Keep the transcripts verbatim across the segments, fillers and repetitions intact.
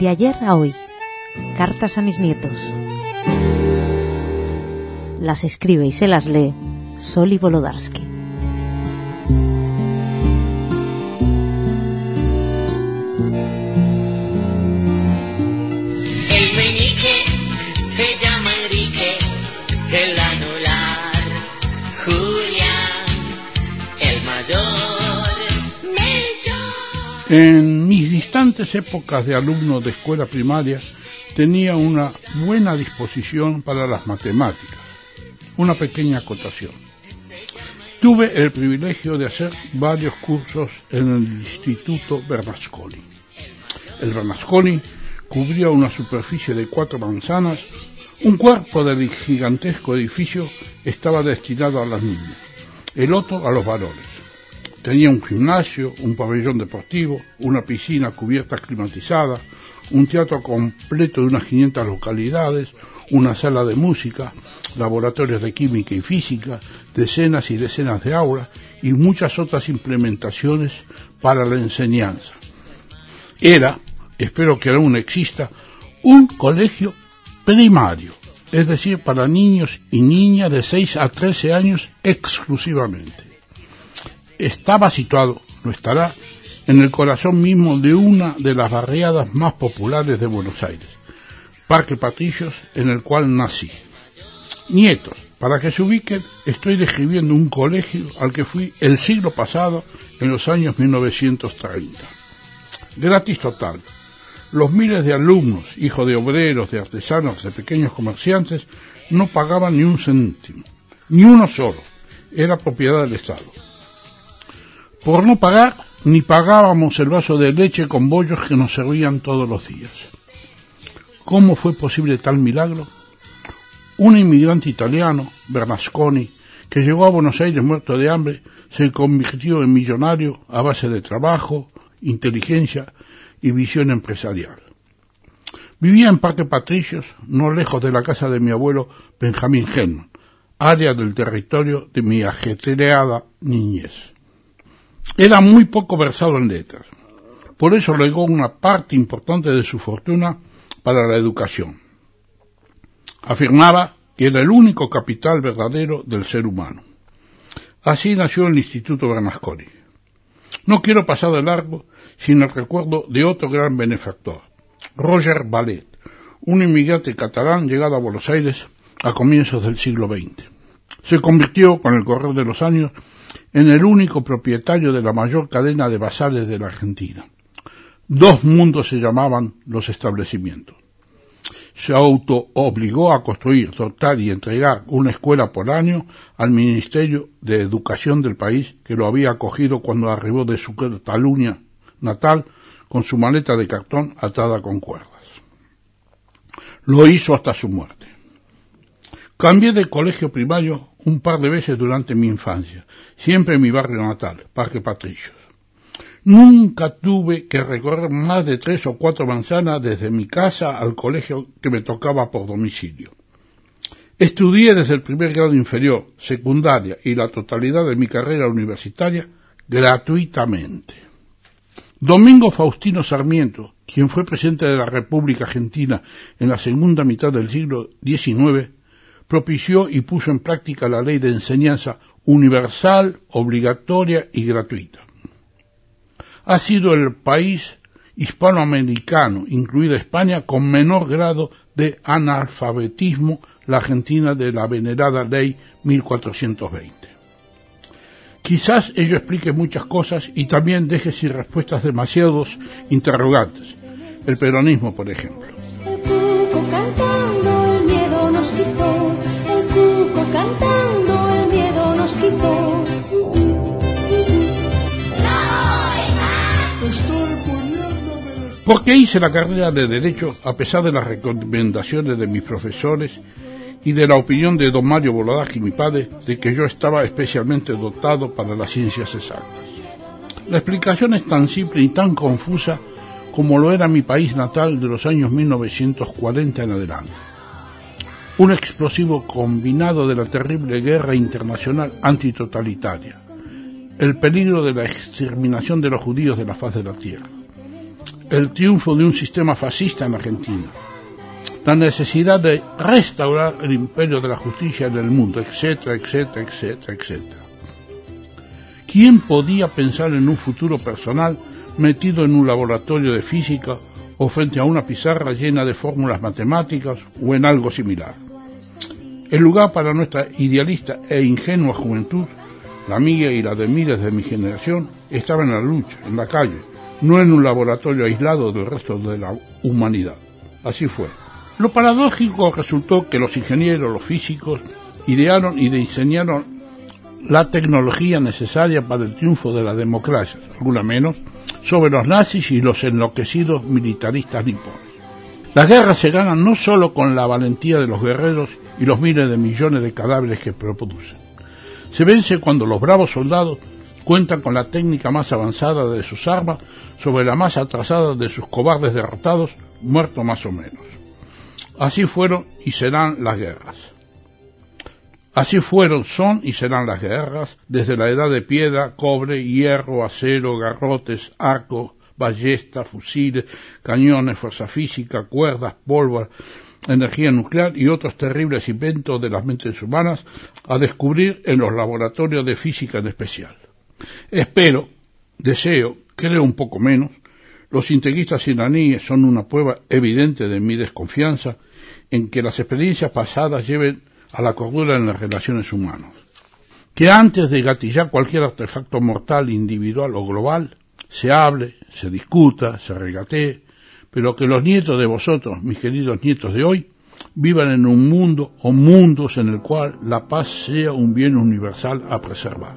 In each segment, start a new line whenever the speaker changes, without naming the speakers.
De ayer a hoy, cartas a mis nietos. Las escribe y se las lee Soli Volodarsky.
El meñique se llama Enrique, el anular Julián, el mayor Melchor.
En mis distantes épocas de alumno de escuela primaria tenía una buena disposición para las matemáticas. Una pequeña acotación. Tuve el privilegio de hacer varios cursos en el Instituto Bernasconi. El Bernasconi cubría una superficie de cuatro manzanas. Un cuerpo del gigantesco edificio estaba destinado a las niñas, el otro a los varones. Tenía un gimnasio, un pabellón deportivo, una piscina cubierta climatizada, un teatro completo de unas quinientas localidades, una sala de música, laboratorios de química y física, decenas y decenas de aulas y muchas otras implementaciones para la enseñanza. Era, espero que aún exista, un colegio primario, es decir, para niños y niñas de seis a trece años exclusivamente. Estaba situado, lo estará, en el corazón mismo de una de las barriadas más populares de Buenos Aires, Parque Patricios, en el cual nací. Nietos, para que se ubiquen, estoy describiendo un colegio al que fui el siglo pasado, en los años mil novecientos treinta. Gratis total. Los miles de alumnos, hijos de obreros, de artesanos, de pequeños comerciantes, no pagaban ni un céntimo, ni uno solo. Era propiedad del Estado. Por no pagar, ni pagábamos el vaso de leche con bollos que nos servían todos los días. ¿Cómo fue posible tal milagro? Un inmigrante italiano, Bernasconi, que llegó a Buenos Aires muerto de hambre, se convirtió en millonario a base de trabajo, inteligencia y visión empresarial. Vivía en Parque Patricios, no lejos de la casa de mi abuelo Benjamín Hellman, área del territorio de mi ajetreada niñez. Era muy poco versado en letras, por eso legó una parte importante de su fortuna para la educación. Afirmaba que era el único capital verdadero del ser humano. Así nació el Instituto Bernasconi. No quiero pasar de largo sin el recuerdo de otro gran benefactor, Roger Vallet, un inmigrante catalán llegado a Buenos Aires a comienzos del siglo veinte. Se convirtió, con el correr de los años, en el único propietario de la mayor cadena de bazares de la Argentina. Dos mundos se llamaban los establecimientos. Se auto-obligó a construir, dotar y entregar una escuela por año al Ministerio de Educación del país, que lo había acogido cuando arribó de su Cataluña natal con su maleta de cartón atada con cuerdas. Lo hizo hasta su muerte. Cambié de colegio primario un par de veces durante mi infancia, siempre en mi barrio natal, Parque Patricios. Nunca tuve que recorrer más de tres o cuatro manzanas desde mi casa al colegio que me tocaba por domicilio. Estudié desde el primer grado inferior, secundaria y la totalidad de mi carrera universitaria gratuitamente. Domingo Faustino Sarmiento, quien fue presidente de la República Argentina en la segunda mitad del siglo diecinueve, propició y puso en práctica la ley de enseñanza universal, obligatoria y gratuita. Ha sido el país hispanoamericano, incluida España, con menor grado de analfabetismo, la Argentina de la venerada ley mil cuatrocientos veinte. Quizás ello explique muchas cosas y también deje sin respuestas demasiados interrogantes. El peronismo, por ejemplo.
El cuco cantando, el miedo nos quitó. El cuco cantando, el miedo nos quitó.
¿Por qué hice la carrera de Derecho a pesar de las recomendaciones de mis profesores y de la opinión de don Mario Volodarsky, mi padre, de que yo estaba especialmente dotado para las ciencias exactas? La explicación es tan simple y tan confusa como lo era mi país natal de los años mil novecientos cuarenta en adelante. Un explosivo combinado de la terrible guerra internacional antitotalitaria, el peligro de la exterminación de los judíos de la faz de la tierra, el triunfo de un sistema fascista en Argentina, la necesidad de restaurar el imperio de la justicia en el mundo, etcétera, etcétera, etcétera, etcétera. ¿Quién podía pensar en un futuro personal metido en un laboratorio de física o frente a una pizarra llena de fórmulas matemáticas o en algo similar? El lugar para nuestra idealista e ingenua juventud, la mía y la de miles de mi generación, estaba en la lucha, en la calle, no en un laboratorio aislado del resto de la humanidad. Así fue. Lo paradójico resultó que los ingenieros, los físicos, idearon y diseñaron la tecnología necesaria para el triunfo de la democracia, alguna menos, sobre los nazis y los enloquecidos militaristas nipones. Las guerras se ganan no solo con la valentía de los guerreros y los miles de millones de cadáveres que producen. Se vence cuando los bravos soldados cuentan con la técnica más avanzada de sus armas sobre la más atrasada de sus cobardes derrotados, muertos más o menos. Así fueron y serán las guerras. Así fueron, son y serán las guerras desde la edad de piedra, cobre, hierro, acero, garrotes, arcos, ballestas, fusiles, cañones, fuerza física, cuerdas, pólvora, energía nuclear y otros terribles inventos de las mentes humanas a descubrir en los laboratorios de física en especial. Espero, deseo, creo un poco menos, los integristas iraníes son una prueba evidente de mi desconfianza en que las experiencias pasadas lleven a la cordura en las relaciones humanas. Que antes de gatillar cualquier artefacto mortal, individual o global, se hable, se discuta, se regatee, pero que los nietos de vosotros, mis queridos nietos de hoy, vivan en un mundo o mundos en el cual la paz sea un bien universal a preservar.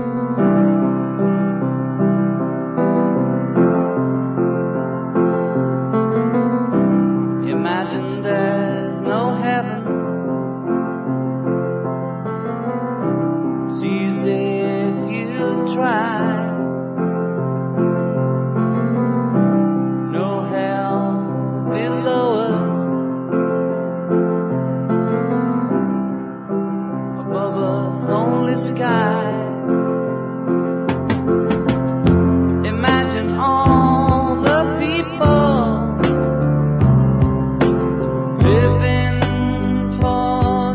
Imagine there's no heaven. It's easy if you try. No hell below us. Above us only sky. Imagine all the people living for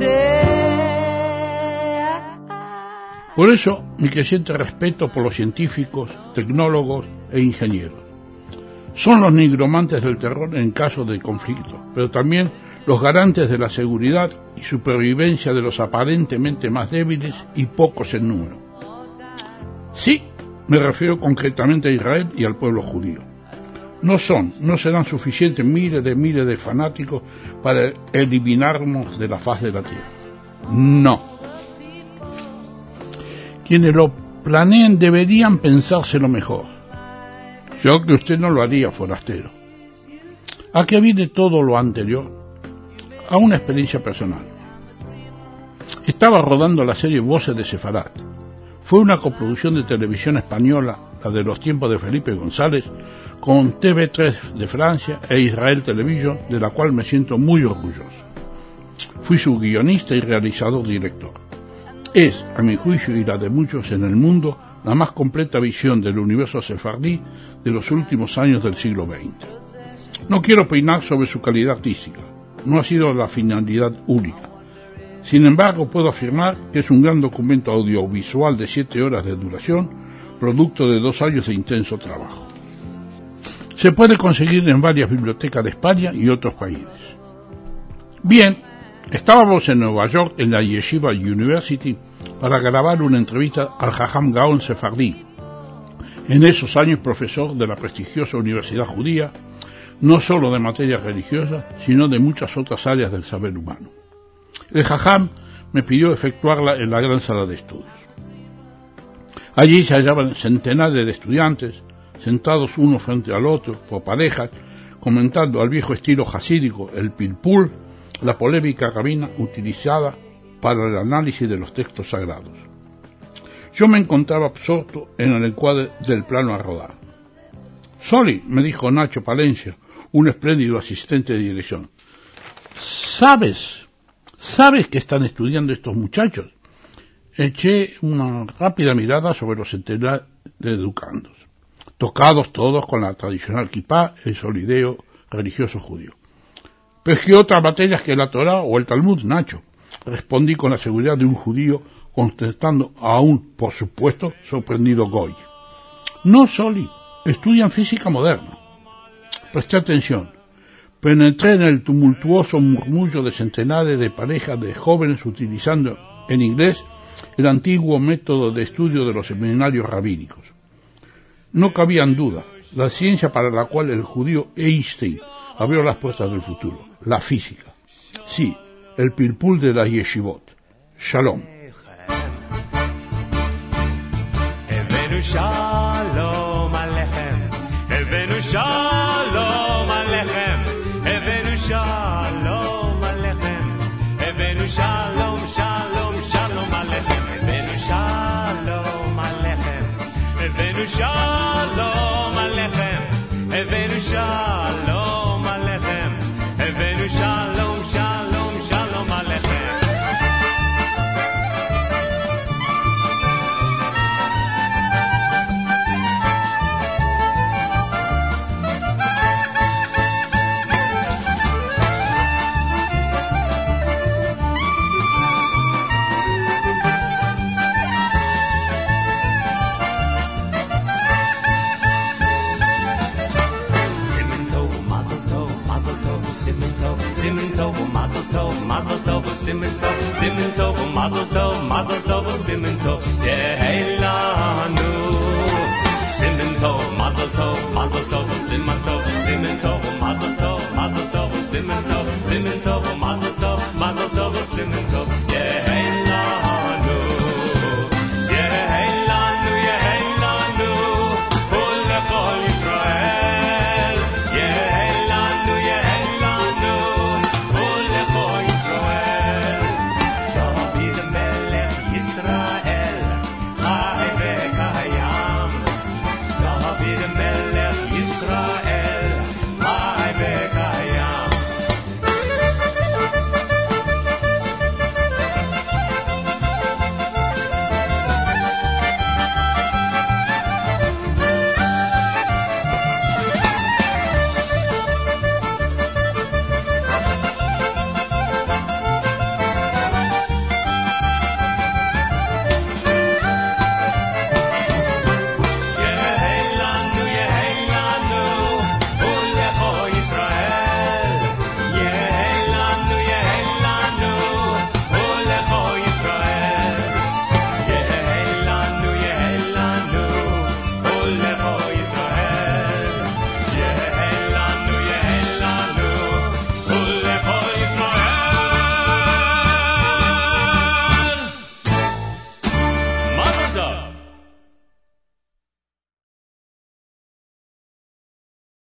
today.
Por eso, mi creciente respeto por los científicos, tecnólogos e ingenieros. Son los nigromantes del terror en caso de conflicto, pero también los garantes de la seguridad y supervivencia de los aparentemente más débiles y pocos en número. Sí, me refiero concretamente a Israel y al pueblo judío. No son, no serán suficientes miles de miles de fanáticos para eliminarnos de la faz de la tierra. No. Quienes lo planeen deberían pensárselo mejor. Yo que usted no lo haría, forastero. ¿A qué viene todo lo anterior? A una experiencia personal. Estaba rodando la serie Voces de Sefarat. Fue una coproducción de televisión española, la de los tiempos de Felipe González, con T V tres de Francia e Israel Television, de la cual me siento muy orgulloso. Fui su guionista y realizador director. Es, a mi juicio y la de muchos en el mundo, la más completa visión del universo sefardí de los últimos años del siglo veinte. No quiero opinar sobre su calidad artística, no ha sido la finalidad única. Sin embargo, puedo afirmar que es un gran documento audiovisual de siete horas de duración, producto de dos años de intenso trabajo. Se puede conseguir en varias bibliotecas de España y otros países. Bien, estábamos en Nueva York, en la Yeshiva University, para grabar una entrevista al Jajam Gaon Sefardí, en esos años profesor de la prestigiosa Universidad Judía, no solo de materias religiosas, sino de muchas otras áreas del saber humano. El Jajam me pidió efectuarla en la gran sala de estudios. Allí se hallaban centenares de estudiantes, sentados uno frente al otro, por parejas, comentando al viejo estilo jasídico, el pilpul, la polémica rabina utilizada para el análisis de los textos sagrados. Yo me encontraba absorto en el encuadre del plano a rodar. Soli, me dijo Nacho Palencia, un espléndido asistente de dirección, ¿sabes? ¿Sabes qué están estudiando estos muchachos? Eché una rápida mirada sobre los centenares de educandos. tocados todos con la tradicional kipá, el solideo religioso judío. Pero es que otras materias que la Torá o el Talmud, Nacho, respondí con la seguridad de un judío, contestando a un, por supuesto, sorprendido Goy. No, Soli, estudian física moderna. Presté atención. Penetré en el tumultuoso murmullo de centenares de parejas de jóvenes utilizando en inglés el antiguo método de estudio de los seminarios rabínicos. No cabían dudas, la ciencia para la cual el judío Einstein abrió las puertas del futuro, la física. Sí, el pilpul de la yeshivot. Shalom.
Shalom Alechem, Evenu Shalom Alechem, Evenu Shalom Alechem, Evenu Shalom, Shalom, Shalom Alechem, Evenu Shalom Alechem, Evenu Shalom.